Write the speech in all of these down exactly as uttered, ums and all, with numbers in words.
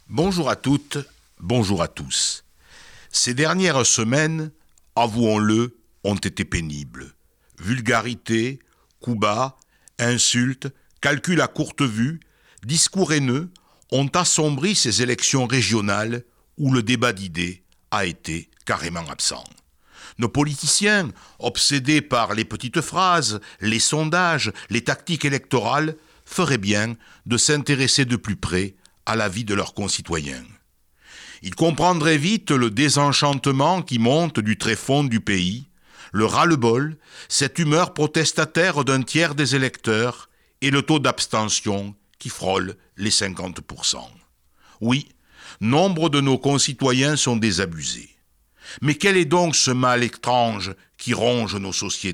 Bonjour à toutes, bonjour à tous. Ces dernières semaines, avouons-le, ont été pénibles. Vulgarité, coups bas, insultes, calculs à courte vue, discours haineux ont assombri ces élections régionales où le débat d'idées a été carrément absent. Nos politiciens, obsédés par les petites phrases, les sondages, les tactiques électorales, feraient bien de s'intéresser de plus près à la vie de leurs concitoyens. Ils comprendraient vite le désenchantement qui monte du tréfonds du pays, le ras-le-bol, cette humeur protestataire d'un tiers des électeurs et le taux d'abstention qui frôle les cinquante pour cent. Oui, nombre de nos concitoyens sont désabusés. Mais quel est donc ce mal étrange qui ronge nos sociétés ?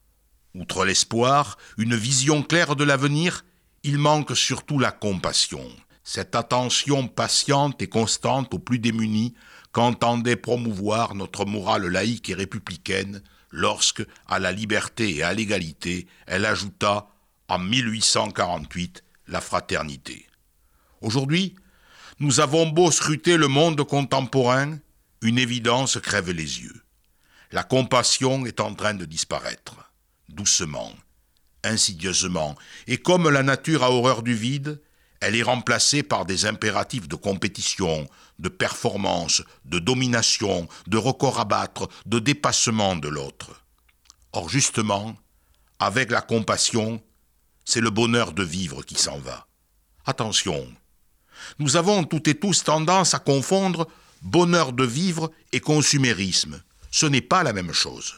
Outre l'espoir, une vision claire de l'avenir, il manque surtout la compassion. Cette attention patiente et constante aux plus démunis qu'entendait promouvoir notre morale laïque et républicaine lorsque, à la liberté et à l'égalité, elle ajouta, en mille huit cent quarante-huit, la fraternité. Aujourd'hui, nous avons beau scruter le monde contemporain, une évidence crève les yeux. La compassion est en train de disparaître, doucement, insidieusement, et comme la nature a horreur du vide, elle est remplacée par des impératifs de compétition, de performance, de domination, de record à battre, de dépassement de l'autre. Or justement, avec la compassion, c'est le bonheur de vivre qui s'en va. Attention, nous avons toutes et tous tendance à confondre bonheur de vivre et consumérisme. Ce n'est pas la même chose.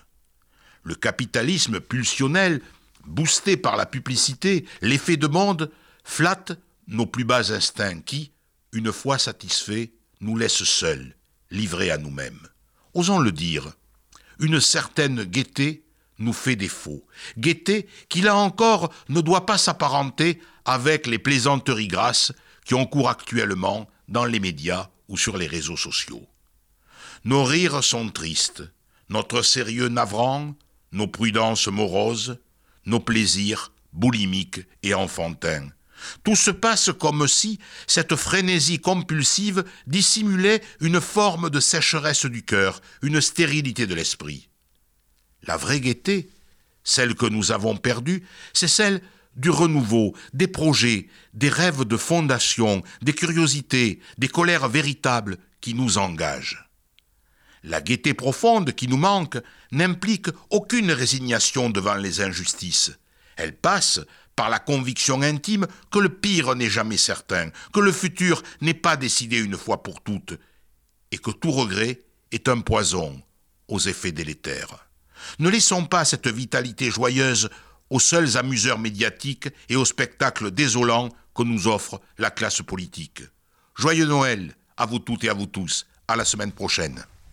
Le capitalisme pulsionnel, boosté par la publicité, l'effet de mode, flatte nos plus bas instincts qui, une fois satisfaits, nous laissent seuls, livrés à nous-mêmes. Osons le dire, une certaine gaieté nous fait défaut. Gaieté qui, là encore, ne doit pas s'apparenter avec les plaisanteries grasses qui ont cours actuellement dans les médias ou sur les réseaux sociaux. Nos rires sont tristes, notre sérieux navrant, nos prudences moroses, nos plaisirs boulimiques et enfantins. Tout se passe comme si cette frénésie compulsive dissimulait une forme de sécheresse du cœur, une stérilité de l'esprit. La vraie gaieté, celle que nous avons perdue, c'est celle du renouveau, des projets, des rêves de fondation, des curiosités, des colères véritables qui nous engagent. La gaieté profonde qui nous manque n'implique aucune résignation devant les injustices. Elle passe par la conviction intime que le pire n'est jamais certain, que le futur n'est pas décidé une fois pour toutes, et que tout regret est un poison aux effets délétères. Ne laissons pas cette vitalité joyeuse aux seuls amuseurs médiatiques et aux spectacles désolants que nous offre la classe politique. Joyeux Noël à vous toutes et à vous tous. À la semaine prochaine.